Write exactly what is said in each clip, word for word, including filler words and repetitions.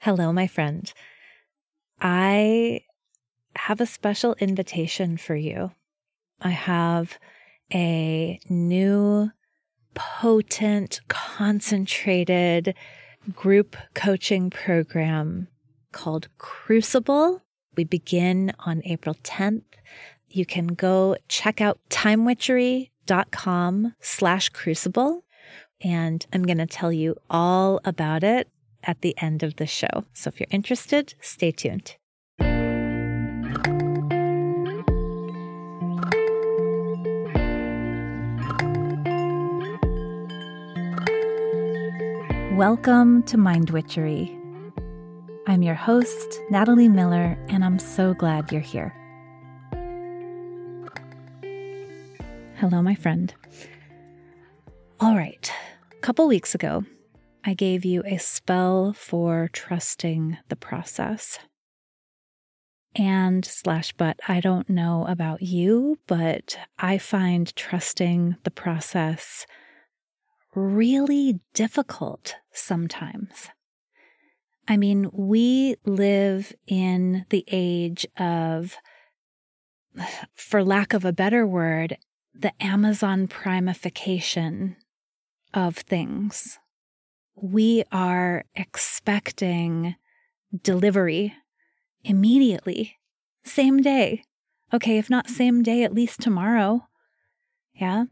Hello, my friend. I have a special invitation for you. I have a new, potent, concentrated group coaching program called Crucible. We begin on April tenth. You can go check out timewitchery.com slash crucible, and I'm going to tell you all about it at the end of the show. So if you're interested, stay tuned. Welcome to Mind Witchery. I'm your host, Natalie Miller, and I'm so glad you're here. Hello, my friend. All right, a couple weeks ago, I gave you a spell for trusting the process. And slash, but I don't know about you, but I find trusting the process really difficult sometimes. I mean, we live in the age of, for lack of a better word, the Amazon Primification of things. We are expecting delivery immediately, same day. Okay, if not same day, at least tomorrow. Yeah.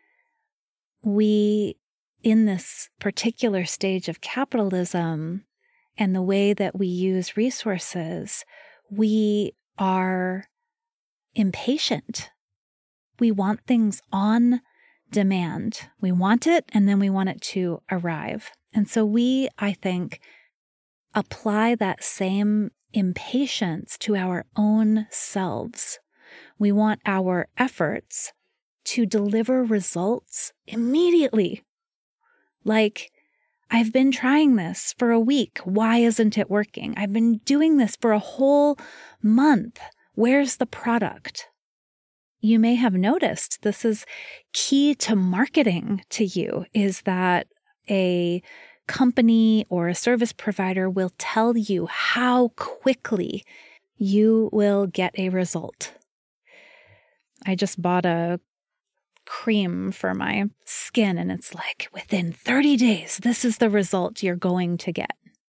We, in this particular stage of capitalism and the way that we use resources, we are impatient. We want things on demand. We want it, and then we want it to arrive. And so we, I think, apply that same impatience to our own selves. We want our efforts to deliver results immediately. Like, I've been trying this for a week. Why isn't it working? I've been doing this for a whole month. Where's the product? You may have noticed this is key to marketing to you, is that a company or a service provider will tell you how quickly you will get a result. I just bought a cream for my skin, and it's like, within thirty days, this is the result you're going to get.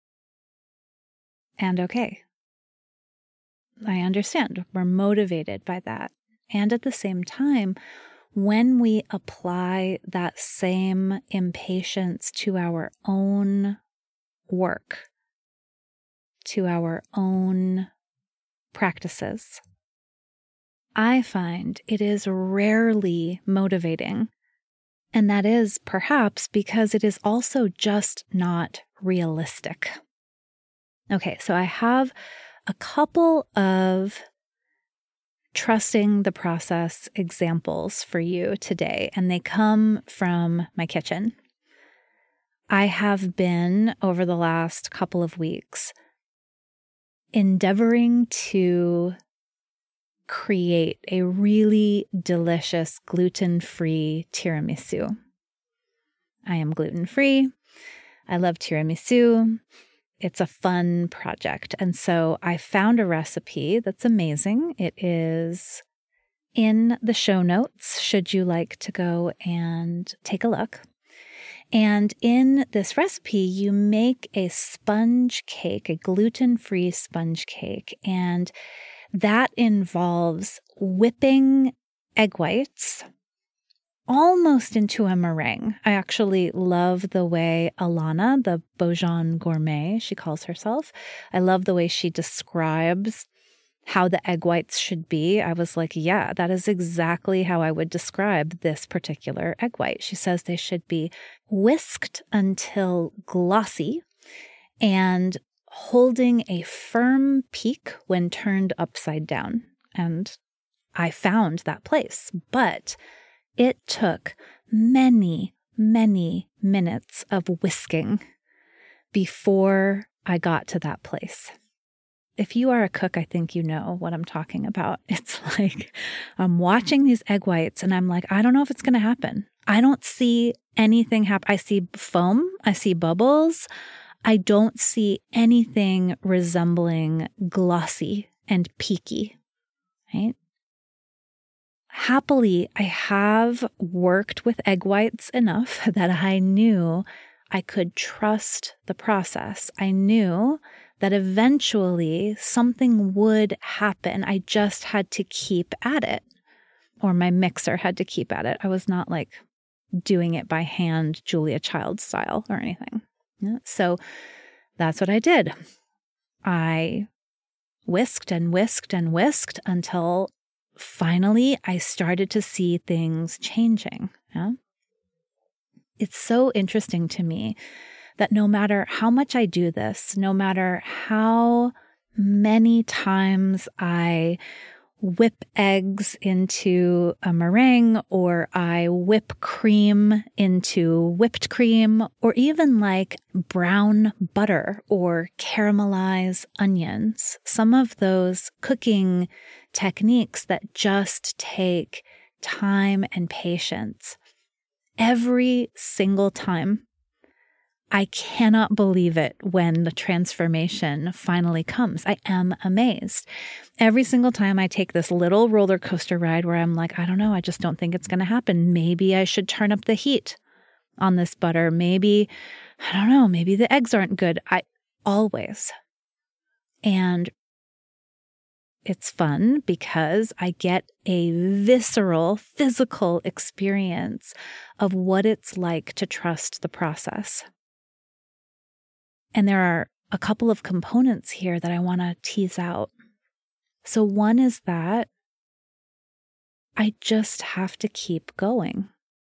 And okay, I understand. We're motivated by that. And at the same time, when we apply that same impatience to our own work, to our own practices, I find it is rarely motivating. And that is perhaps because it is also just not realistic. Okay, so I have a couple of trusting the process examples for you today, and they come from my kitchen. I have been, over the last couple of weeks, endeavoring to create a really delicious gluten-free tiramisu. I am gluten-free. I love tiramisu. It's a fun project. And so I found a recipe that's amazing. It is in the show notes, should you like to go and take a look. And in this recipe, you make a sponge cake, a gluten-free sponge cake. And that involves whipping egg whites almost into a meringue. I actually love the way Alana, the Bojan gourmet, she calls herself, I love the way she describes how the egg whites should be. I was like, yeah, that is exactly how I would describe this particular egg white. She says they should be whisked until glossy and holding a firm peak when turned upside down. And I found that place, but it took many, many minutes of whisking before I got to that place. If you are a cook, I think you know what I'm talking about. It's like I'm watching these egg whites and I'm like, I don't know if it's going to happen. I don't see anything happen. I see foam. I see bubbles. I don't see anything resembling glossy and peaky, right? Happily, I have worked with egg whites enough that I knew I could trust the process. I knew that eventually something would happen. I just had to keep at it, or my mixer had to keep at it. I was not like doing it by hand, Julia Child style or anything. Yeah, so that's what I did. I whisked and whisked and whisked until finally I started to see things changing. Yeah? It's so interesting to me that no matter how much I do this, no matter how many times I whip eggs into a meringue, or I whip cream into whipped cream, or even like brown butter or caramelize onions. Some of those cooking techniques that just take time and patience. Every single time, I cannot believe it when the transformation finally comes. I am amazed. Every single time I take this little roller coaster ride where I'm like, I don't know, I just don't think it's going to happen. Maybe I should turn up the heat on this butter. Maybe, I don't know, maybe the eggs aren't good. I always. And it's fun because I get a visceral, physical experience of what it's like to trust the process. And there are a couple of components here that I want to tease out. So one is that I just have to keep going.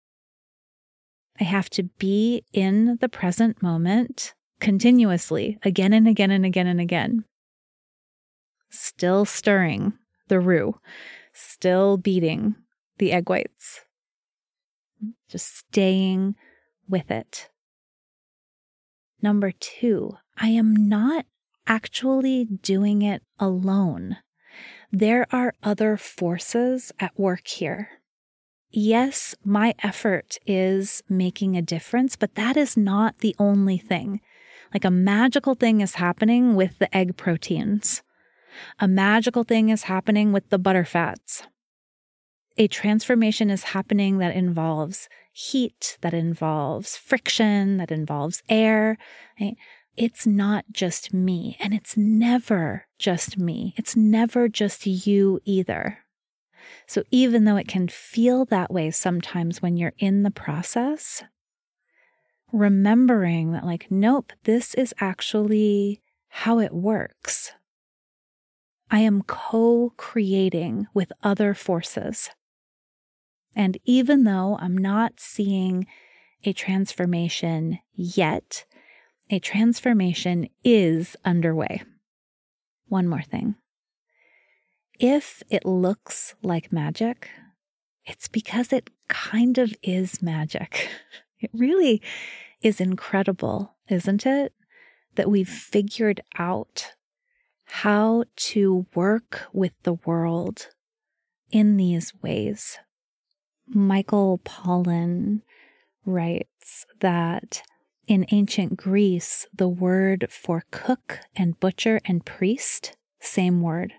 I have to be in the present moment continuously, again and again and again and again. Still stirring the roux, still beating the egg whites, just staying with it. Number two, I am not actually doing it alone. There are other forces at work here. Yes, my effort is making a difference, but that is not the only thing. Like a magical thing is happening with the egg proteins. A magical thing is happening with the butter fats. A transformation is happening that involves heat, that involves friction, that involves air. Right? It's not just me, and it's never just me. It's never just you either. So even though it can feel that way sometimes when you're in the process, remembering that like, nope, this is actually how it works. I am co-creating with other forces. And even though I'm not seeing a transformation yet, a transformation is underway. One more thing. If it looks like magic, it's because it kind of is magic. It really is incredible, isn't it? That we've figured out how to work with the world in these ways. Michael Pollan writes that in ancient Greece, the word for cook and butcher and priest, same word,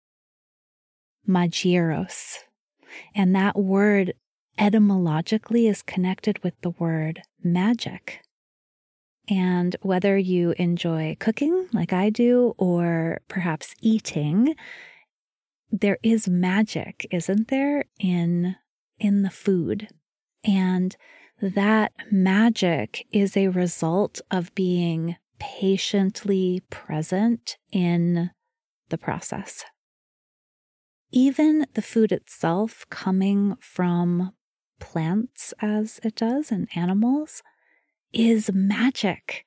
magieros. And that word etymologically is connected with the word magic. And whether you enjoy cooking like I do, or perhaps eating, there is magic, isn't there, in in the food. And that magic is a result of being patiently present in the process. Even the food itself coming from plants as it does and animals is magic.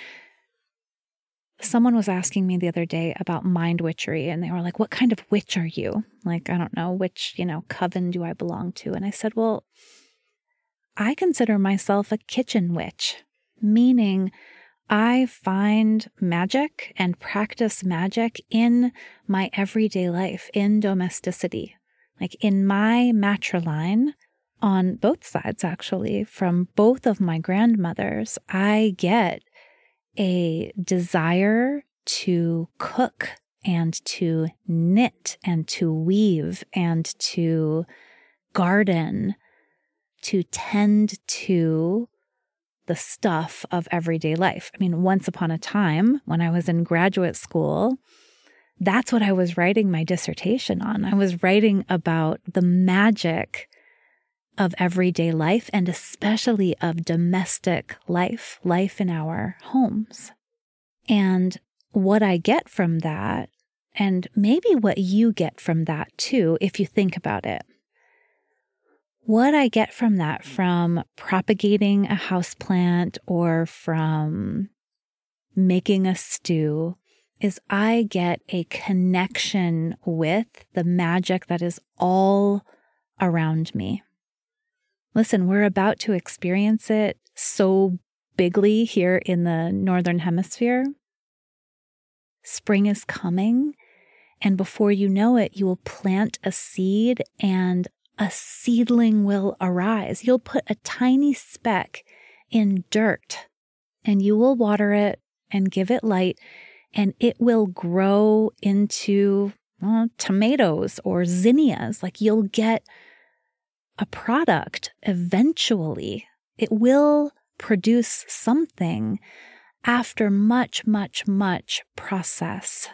Someone was asking me the other day about mind witchery, and they were like, what kind of witch are you? Like, I don't know, which, you know, coven do I belong to? And I said, well, I consider myself a kitchen witch, meaning I find magic and practice magic in my everyday life, in domesticity. Like in my matriline, on both sides actually, from both of my grandmothers, I get a desire to cook and to knit and to weave and to garden, to tend to the stuff of everyday life. I mean, once upon a time when I was in graduate school, that's what I was writing my dissertation on. I was writing about the magic of everyday life and especially of domestic life, life in our homes. And what I get from that, and maybe what you get from that too, if you think about it, what I get from that, from propagating a houseplant or from making a stew, is I get a connection with the magic that is all around me. Listen, we're about to experience it so bigly here in the Northern Hemisphere. Spring is coming, and before you know it, you will plant a seed and a seedling will arise. You'll put a tiny speck in dirt and you will water it and give it light, and it will grow into well, tomatoes or zinnias. Like you'll get a product eventually. It will produce something after much, much, much process.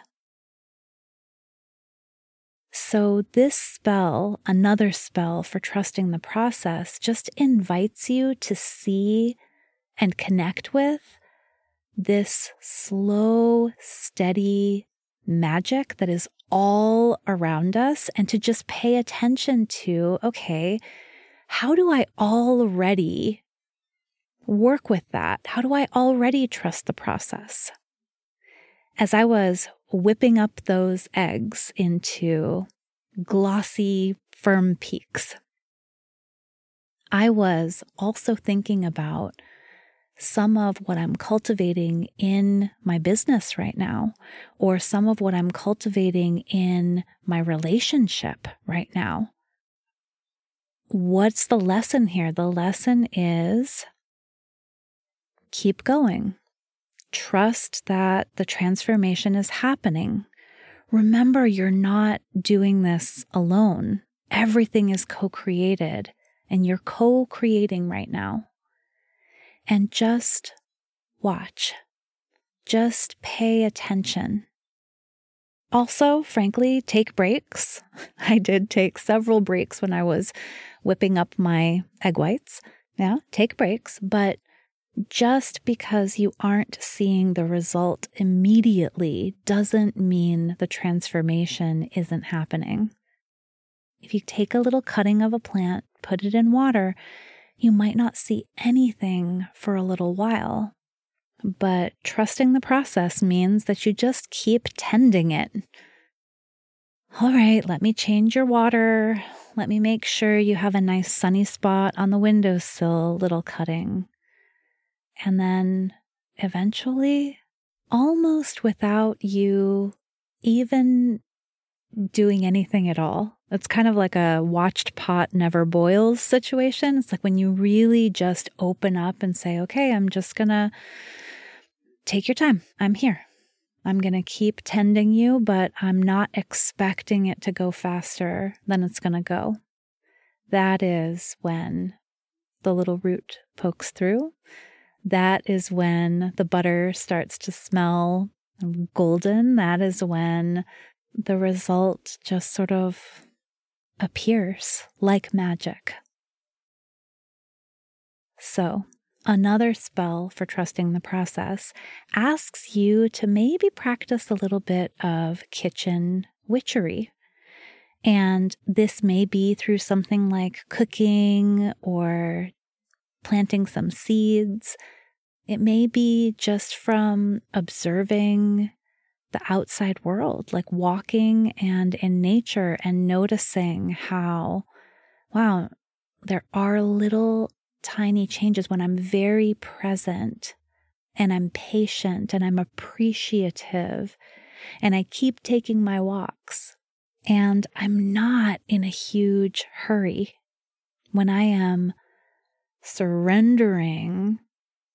So this spell, another spell for trusting the process, just invites you to see and connect with this slow, steady magic that is all around us, and to just pay attention to, okay, how do I already work with that? How do I already trust the process? As I was whipping up those eggs into glossy, firm peaks, I was also thinking about some of what I'm cultivating in my business right now, or some of what I'm cultivating in my relationship right now. What's the lesson here? The lesson is keep going. Trust that the transformation is happening. Remember, you're not doing this alone. Everything is co-created, and you're co-creating right now. And just watch. Just pay attention. Also, frankly, take breaks. I did take several breaks when I was whipping up my egg whites. Yeah, take breaks, but just because you aren't seeing the result immediately doesn't mean the transformation isn't happening. If you take a little cutting of a plant, put it in water, you might not see anything for a little while. But trusting the process means that you just keep tending it. All right, let me change your water. Let me make sure you have a nice sunny spot on the windowsill, little cutting. And then eventually, almost without you even doing anything at all, it's kind of like a watched pot never boils situation. It's like when you really just open up and say, okay, I'm just going to take your time. I'm here. I'm going to keep tending you, but I'm not expecting it to go faster than it's going to go. That is when the little root pokes through. That is when the butter starts to smell golden. That is when the result just sort of appears like magic. So, another spell for trusting the process asks you to maybe practice a little bit of kitchen witchery. And this may be through something like cooking or planting some seeds. It may be just from observing the outside world, like walking and in nature and noticing how, wow, there are little tiny changes when I'm very present and I'm patient and I'm appreciative and I keep taking my walks and I'm not in a huge hurry. When I am surrendering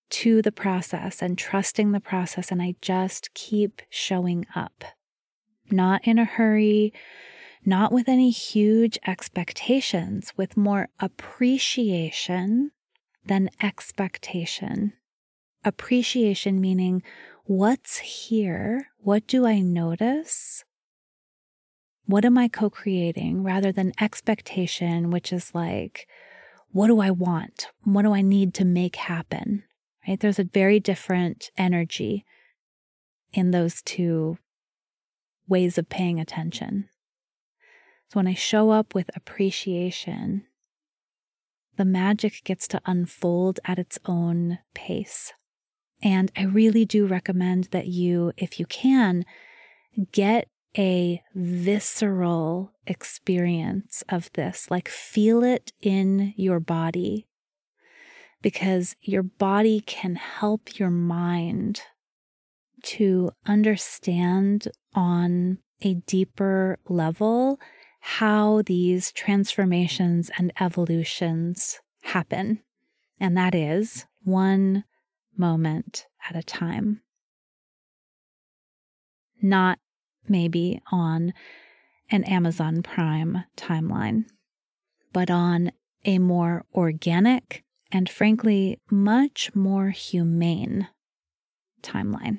to the process and trusting the process, and I just keep showing up. Not in a hurry, not with any huge expectations, with more appreciation than expectation. Appreciation meaning, what's here? What do I notice? What am I co-creating? Rather than expectation, which is like, what do I want? What do I need to make happen? Right? There's a very different energy in those two ways of paying attention. So when I show up with appreciation, the magic gets to unfold at its own pace. And I really do recommend that you, if you can, get a visceral experience of this, like feel it in your body, because your body can help your mind to understand on a deeper level how these transformations and evolutions happen. And that is one moment at a time. Not maybe on an Amazon Prime timeline, but on a more organic and frankly, much more humane timeline.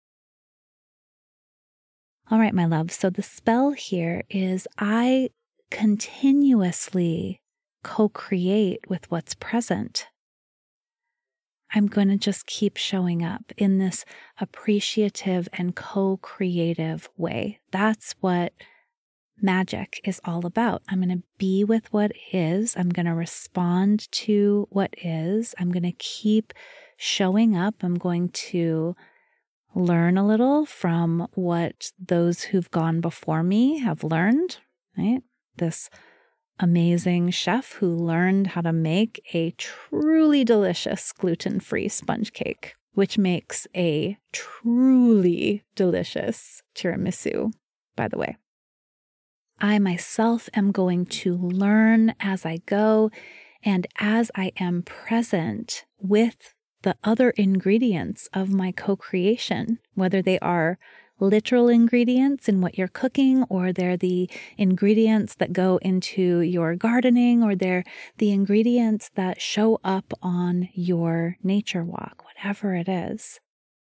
All right, my love. So the spell here is I continuously co-create with what's present. I'm going to just keep showing up in this appreciative and co-creative way. That's what magic is all about. I'm going to be with what is. I'm going to respond to what is. I'm going to keep showing up. I'm going to learn a little from what those who've gone before me have learned, right? This amazing chef who learned how to make a truly delicious gluten-free sponge cake, which makes a truly delicious tiramisu, by the way. I myself am going to learn as I go and as I am present with the other ingredients of my co-creation, whether they are literal ingredients in what you're cooking, or they're the ingredients that go into your gardening, or they're the ingredients that show up on your nature walk, whatever it is.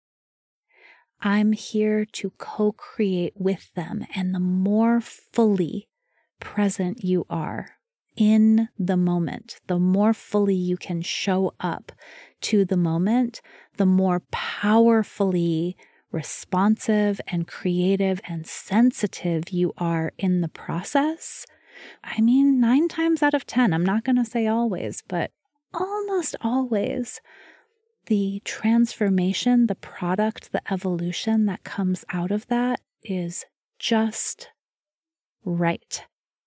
I'm here to co-create with them, and the more fully present you are in the moment, the more fully you can show up to the moment, the more powerfully responsive and creative and sensitive you are in the process. I mean, nine times out of ten, I'm not going to say always, but almost always, the transformation, the product, the evolution that comes out of that is just right.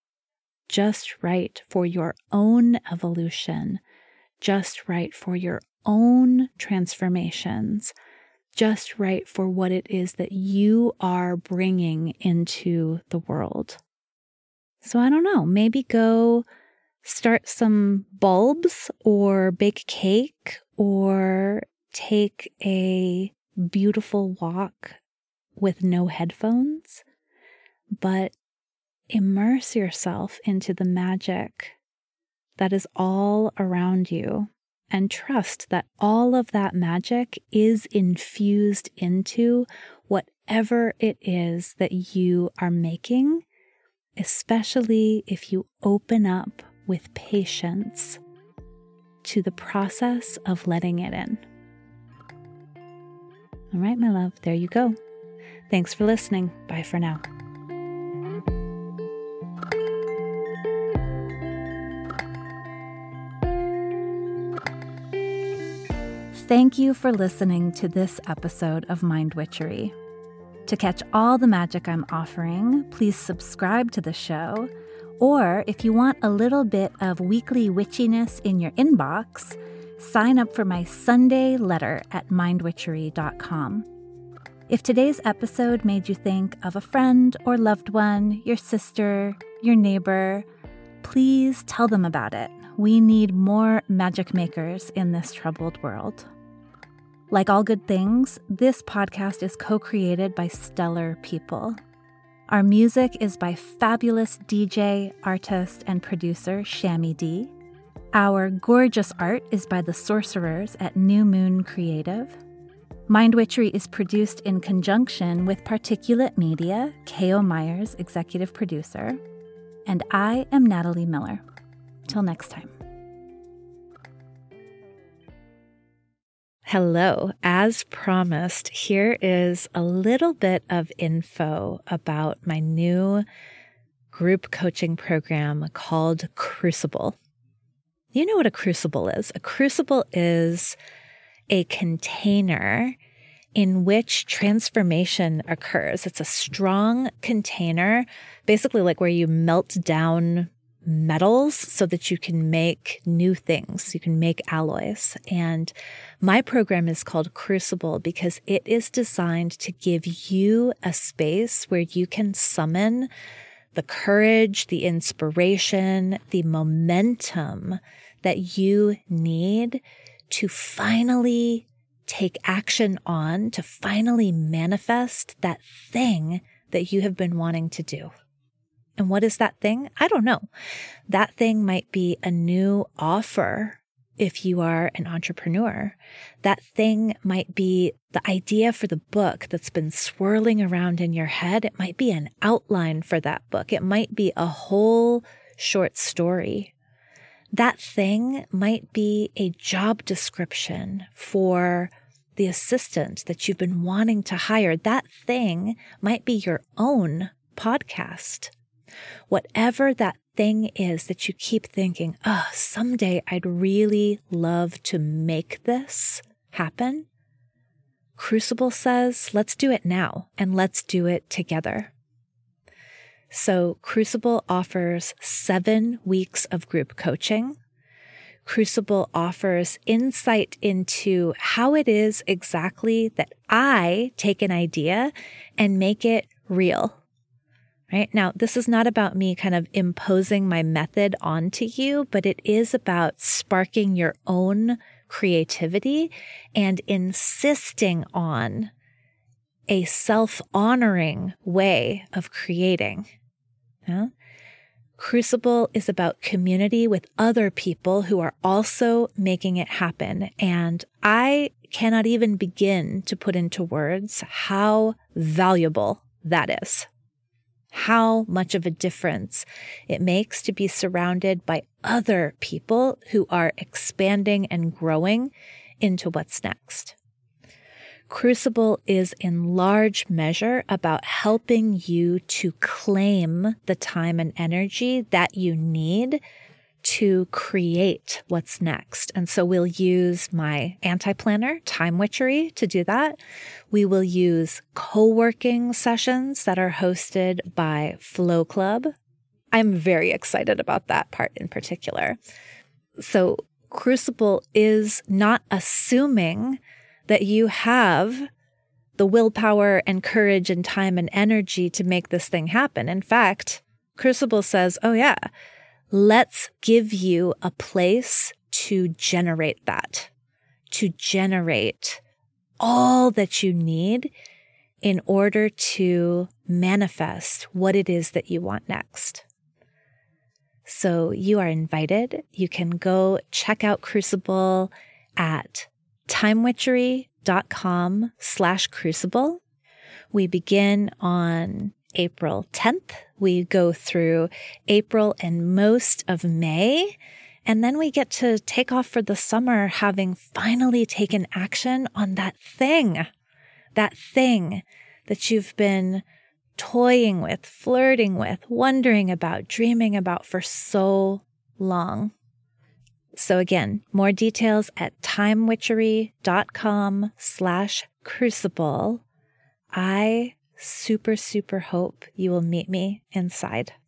Just right for your own evolution, just right for your own transformations, just right for what it is that you are bringing into the world. So I don't know, maybe go start some bulbs or bake cake or take a beautiful walk with no headphones, but immerse yourself into the magic that is all around you. And trust that all of that magic is infused into whatever it is that you are making, especially if you open up with patience to the process of letting it in. All right, my love, there you go. Thanks for listening. Bye for now. Thank you for listening to this episode of Mind Witchery. To catch all the magic I'm offering, please subscribe to the show, or if you want a little bit of weekly witchiness in your inbox, sign up for my Sunday letter at mind witchery dot com. If today's episode made you think of a friend or loved one, your sister, your neighbor, please tell them about it. We need more magic makers in this troubled world. Like all good things, this podcast is co-created by stellar people. Our music is by fabulous D J, artist, and producer Shammy D. Our gorgeous art is by the Sorcerers at New Moon Creative. Mind Witchery is produced in conjunction with Particulate Media, K O. Myers, executive producer. And I am Natalie Miller. Till next time. Hello. As promised, here is a little bit of info about my new group coaching program called Crucible. You know what a crucible is? A crucible is a container in which transformation occurs. It's a strong container, basically like where you melt down metals so that you can make new things. You can make alloys. And my program is called Crucible because it is designed to give you a space where you can summon the courage, the inspiration, the momentum that you need to finally take action on, to finally manifest that thing that you have been wanting to do. And what is that thing? I don't know. That thing might be a new offer if you are an entrepreneur. That thing might be the idea for the book that's been swirling around in your head. It might be an outline for that book. It might be a whole short story. That thing might be a job description for the assistant that you've been wanting to hire. That thing might be your own podcast. Whatever that thing is that you keep thinking, oh, someday I'd really love to make this happen. Crucible says, let's do it now and let's do it together. So Crucible offers seven weeks of group coaching. Crucible offers insight into how it is exactly that I take an idea and make it real. Right? Now, this is not about me kind of imposing my method onto you, but it is about sparking your own creativity and insisting on a self-honoring way of creating. Yeah? Crucible is about community with other people who are also making it happen. And I cannot even begin to put into words how valuable that is. How much of a difference it makes to be surrounded by other people who are expanding and growing into what's next. Crucible is in large measure about helping you to claim the time and energy that you need to create what's next. And so we'll use my anti-planner, Time Witchery, to do that. We will use co-working sessions that are hosted by Flow Club. I'm very excited about that part in particular. So Crucible is not assuming that you have the willpower and courage and time and energy to make this thing happen. In fact, Crucible says, oh yeah, let's give you a place to generate that, to generate all that you need in order to manifest what it is that you want next. So you are invited. You can go check out Crucible at timewitchery.com slash crucible. We begin on April tenth. We go through April and most of May, and then we get to take off for the summer having finally taken action on that thing, that thing that you've been toying with, flirting with, wondering about, dreaming about for so long. So again, more details at timewitchery.com slash crucible. I super, super hope you will meet me inside.